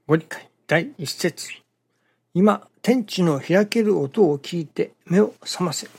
ご理解第一節。今、天地の開ける音を聞いて目を覚ませ。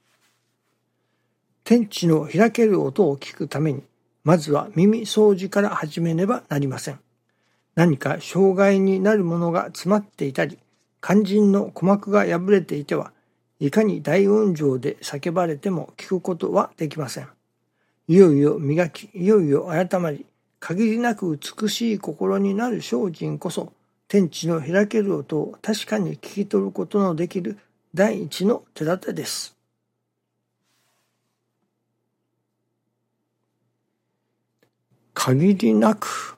天地の開ける音を聞くために、まずは耳掃除から始めねばなりません。何か障害になるものが詰まっていたり、肝心の鼓膜が破れていては、いかに大音量で叫ばれても聞くことはできません。いよいよ磨き、いよいよ改まり、限りなく美しい心になる精進こそ、天地の開ける音を確かに聞き取ることのできる第一の手立てです。限りなく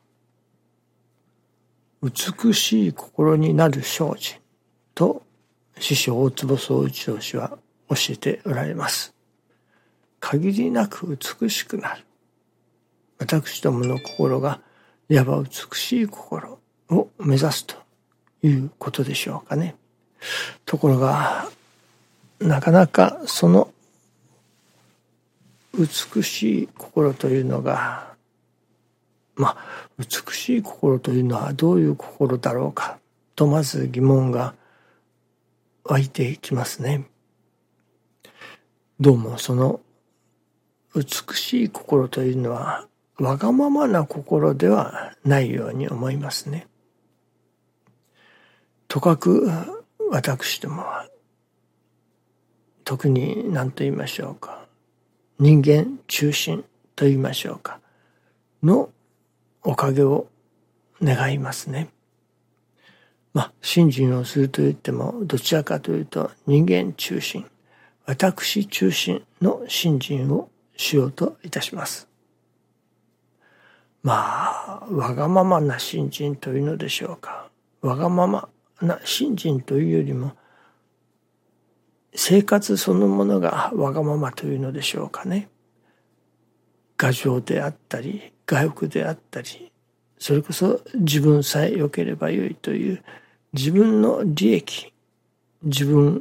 美しい心になる精進と師匠大坪宗一郎氏は教えておられます。限りなく美しくなる。私どもの心がいわば美しい心を目指すということでしょうかね。ところがなかなかその美しい心というのが美しい心というのはどういう心だろうかとまず疑問が湧いてきますね。どうもその美しい心というのはわがままな心ではないように思いますね。とかく私どもは特に何と言いましょうか、人間中心と言いましょうかのおかげを願いますね。信心をすると言ってもどちらかというと人間中心、私中心の信心をしようといたします。わがままな信心というのでしょうか。わがままな信心というよりも生活そのものがわがままというのでしょうかね。我情であったり我欲であったり、それこそ自分さえ良ければよいという自分の利益、自分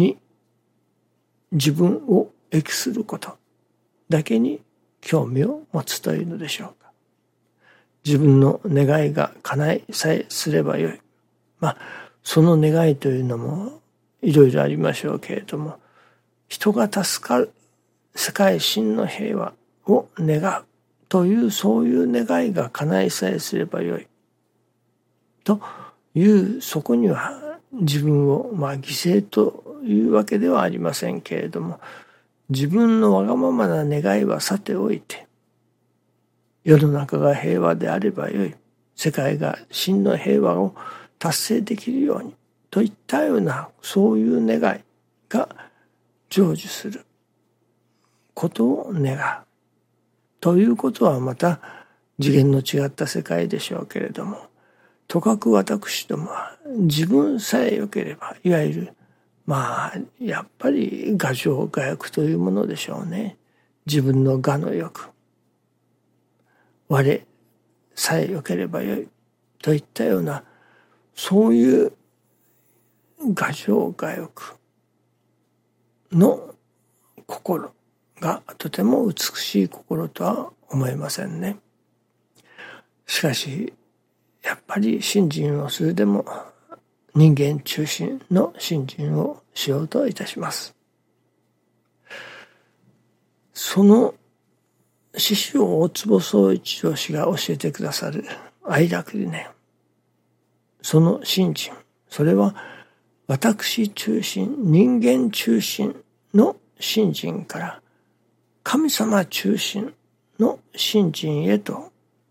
を益することだけに興味を持つというのでしょうか。自分の願いが叶いさえすればよい。その願いというのもいろいろありましょうけれども、人が助かる世界真の平和を願うというそういう願いが叶いさえすればよいというそこには自分を犠牲というわけではありませんけれども、自分のわがままな願いはさておいて、世の中が平和であればよい、世界が真の平和を達成できるようにといったようなそういう願いが成就することを願うということはまた次元の違った世界でしょうけれども、とかく私どもは自分さえ良ければ、いわゆるやっぱり我情我欲というものでしょうね。自分の我の欲、我さえ良ければよいといったようなそういう我情我欲の心がとても美しい心とは思えませんね。しかしやっぱり信心をするでも人間中心の信心をしようといたします。その師匠大坪宗一郎氏が教えてくださる愛楽理念、その信心、それは私中心、人間中心の信心から神様中心の信心へと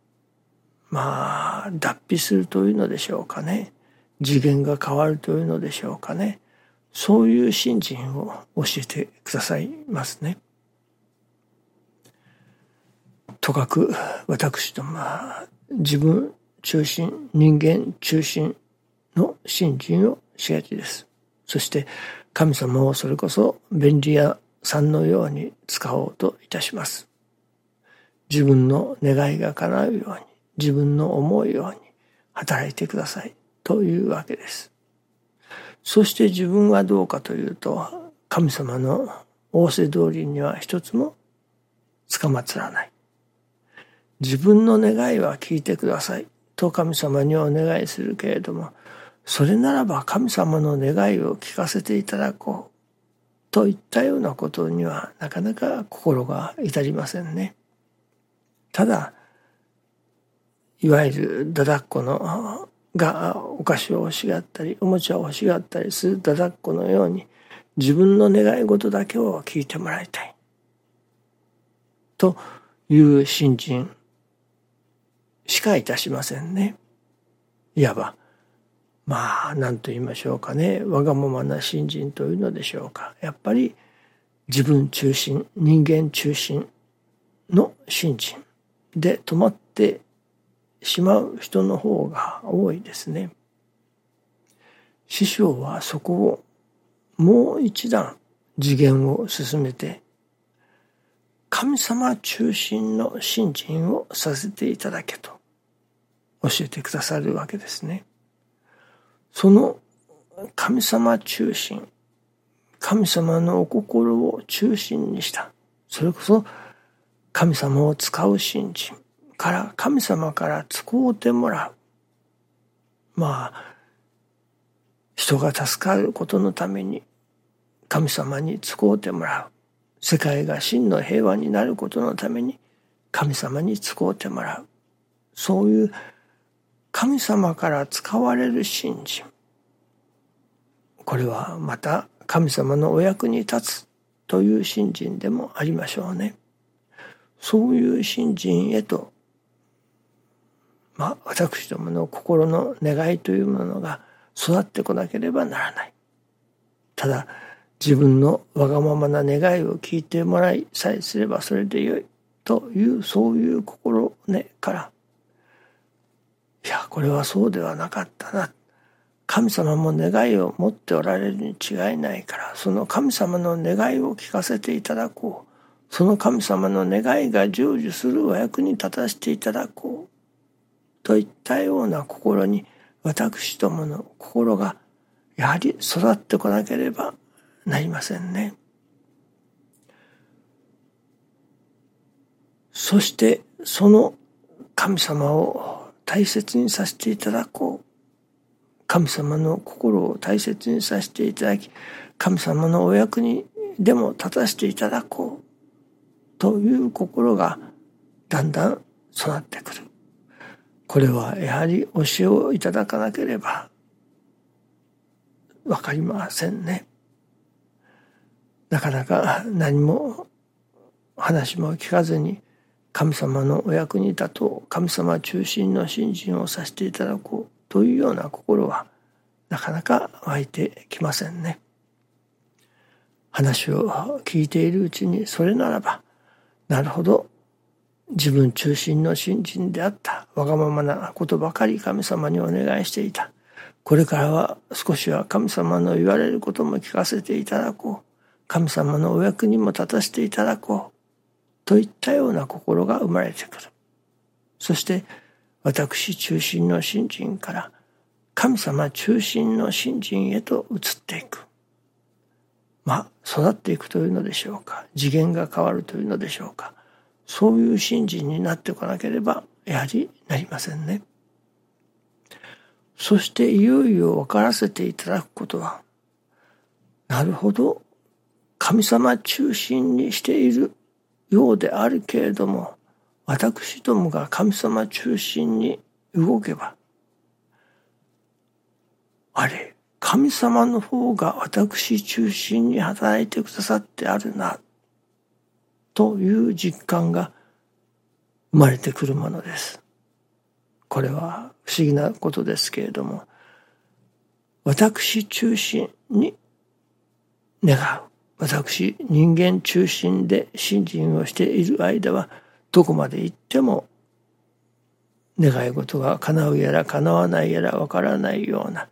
脱皮するというのでしょうかね。次元が変わるというのでしょうかね。そういう信心を教えてくださいますね。とかく私どもは自分中心、人間中心の信心をしがちです。そして神様をそれこそ便利屋さんのように使おうといたします。自分の願いが叶うように、自分の思うように働いてくださいというわけです。そして自分はどうかというと、神様の仰せ通りには一つもつかまつらない。自分の願いは聞いてくださいと神様にお願いするけれども、それならば神様の願いを聞かせていただこうといったようなことにはなかなか心が至りませんね。ただいわゆるだだっこのがお菓子を欲しがったりおもちゃを欲しがったりするだだっこのように、自分の願い事だけを聞いてもらいたいという信心しかいたしませんね。いわば何と言いましょうかね、わがままな信心というのでしょうか。やっぱり自分中心、人間中心の信心で止まってしまう人の方が多いですね。師匠はそこをもう一段次元を進めて、神様中心の信心をさせていただけと教えてくださるわけですね。その神様中心、神様のお心を中心にした、それこそ神様を使う信心から神様から使うてもらう。人が助かることのために神様に使うてもらう。世界が真の平和になることのために神様に使うてもらう。そういう神様から使われる信心、これはまた神様のお役に立つという信心でもありましょうね。そういう信心へと、私どもの心の願いというものが育ってこなければならない。ただ自分のわがままな願いを聞いてもらいさえすればそれでよいという、そういう心根から、これはそうではなかったな、神様も願いを持っておられるに違いないから、その神様の願いを聞かせていただこう、その神様の願いが成就するお役に立たせていただこうといったような心に、私どもの心がやはり育ってこなければなりませんね。そしてその神様を大切にさせていただこう、神様の心を大切にさせていただき、神様のお役にでも立たせていただこうという心がだんだん育ってくる。これはやはり教えをいただかなければわかりませんね。なかなか何も話も聞かずに神様のお役に立とう、神様中心の信心をさせていただこうというような心はなかなか湧いてきませんね。話を聞いているうちに、それならばなるほど、自分中心の信心であった、わがままなことばかり神様にお願いしていた、これからは少しは神様の言われることも聞かせていただこう、神様のお役にも立たせていただこうといったような心が生まれてくる。そして私中心の信心から神様中心の信心へと移っていく。育っていくというのでしょうか、次元が変わるというのでしょうか、そういう信心になってこなければやはりなりませんね。そしていよいよ分からせていただくことは、なるほど、神様中心にしているようであるけれども、私どもが神様中心に動けば、神様の方が私中心に働いてくださってあるなという実感が生まれてくるものです。これは不思議なことですけれども、私中心に願う、私人間中心で信心をしている間は、どこまで行っても願い事が叶うやら叶わないやらわからないような、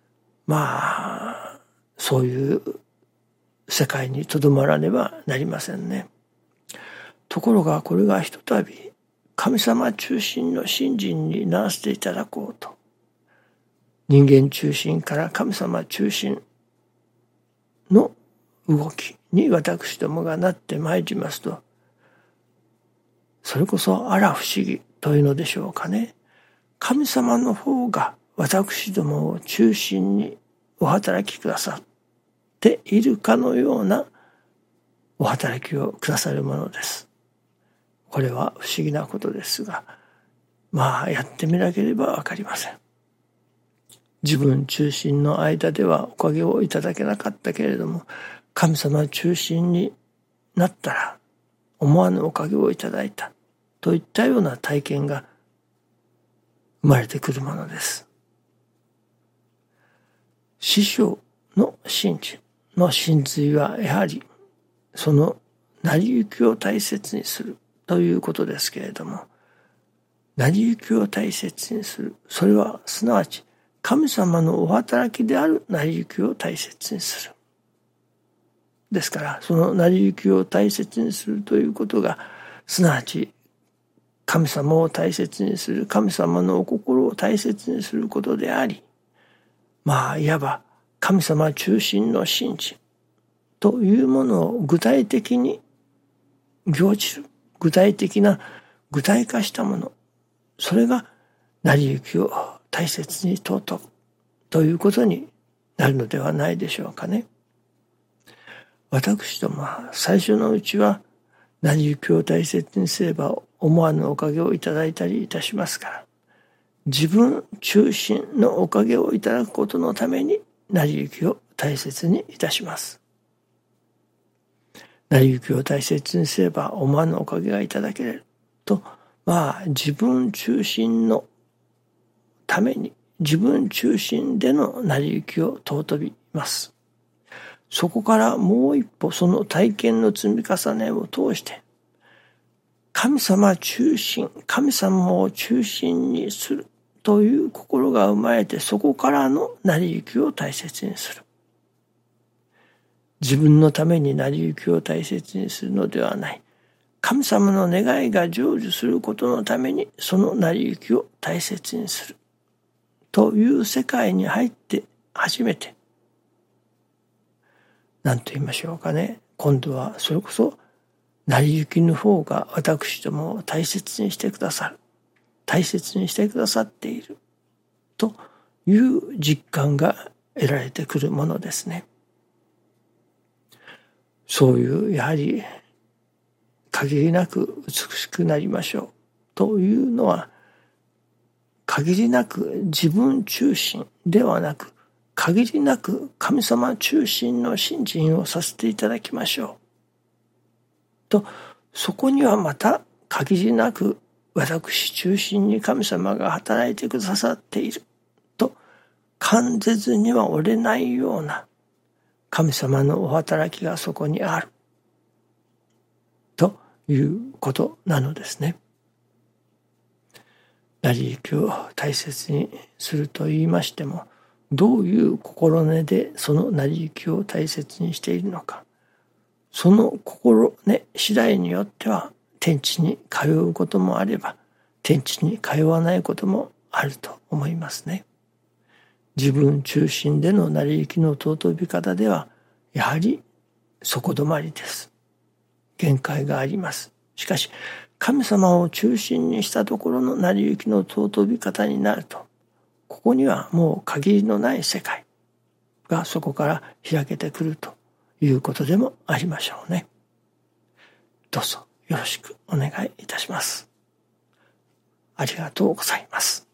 そういう世界にとどまらねばなりませんね。ところがこれがひとたび神様中心の信心にならせていただこうと、人間中心から神様中心の動きに私どもがなってまいりますと、それこそあら不思議というのでしょうかね。 神様の方が私どもを中心にお働きくださっているかのようなお働きをくださるものです。これは不思議なことですが、やってみなければわかりません。自分中心の間ではおかげをいただけなかったけれども、神様中心になったら思わぬおかげをいただいたといったような体験が生まれてくるものです。師匠の真知の真髄はやはりその成り行きを大切にするということですけれども、成り行きを大切にする、それはすなわち神様のお働きである成り行きを大切にする。ですからその成り行きを大切にするということがすなわち神様を大切にする、神様のお心を大切にすることであり、いわば神様中心の真知というものを具体的に行じる、具体化したもの、それが成り行きを大切に尊ぶということになるのではないでしょうかね。私どもは最初のうちは成り行きを大切にすれば思わぬおかげをいただいたりいたしますから、自分中心のおかげをいただくことのために成り行きを大切にいたします。成り行きを大切にすれば思わぬおかげがいただけると、自分中心のために自分中心での成り行きを尊びます。そこからもう一歩その体験の積み重ねを通して神様中心、神様を中心にするという心が生まれて、そこからの成り行きを大切にする。自分のために成り行きを大切にするのではない。神様の願いが成就することのためにその成り行きを大切にするという世界に入って初めて、何と言いましょうかね、今度はそれこそ成り行きの方が私どもを大切にしてくださる、大切にしてくださっているという実感が得られてくるものですね。そういうやはり限りなく美しくなりましょうというのは、限りなく自分中心ではなく、限りなく神様中心の信心をさせていただきましょうと、そこにはまた限りなく私中心に神様が働いてくださっていると感じずには折れないような神様のお働きがそこにあるということなのですね。成り行きを大切にすると言いましても、どういう心根でその成り行きを大切にしているのか、その心根次第によっては天地に通うこともあれば天地に通わないこともあると思いますね。自分中心での成り行きの尊び方ではやはり底止まりです。限界があります。しかし神様を中心にしたところの成り行きの尊び方になると、ここにはもう限りのない世界がそこから開けてくるということでもありましょうね。どうぞよろしくお願いいたします。ありがとうございます。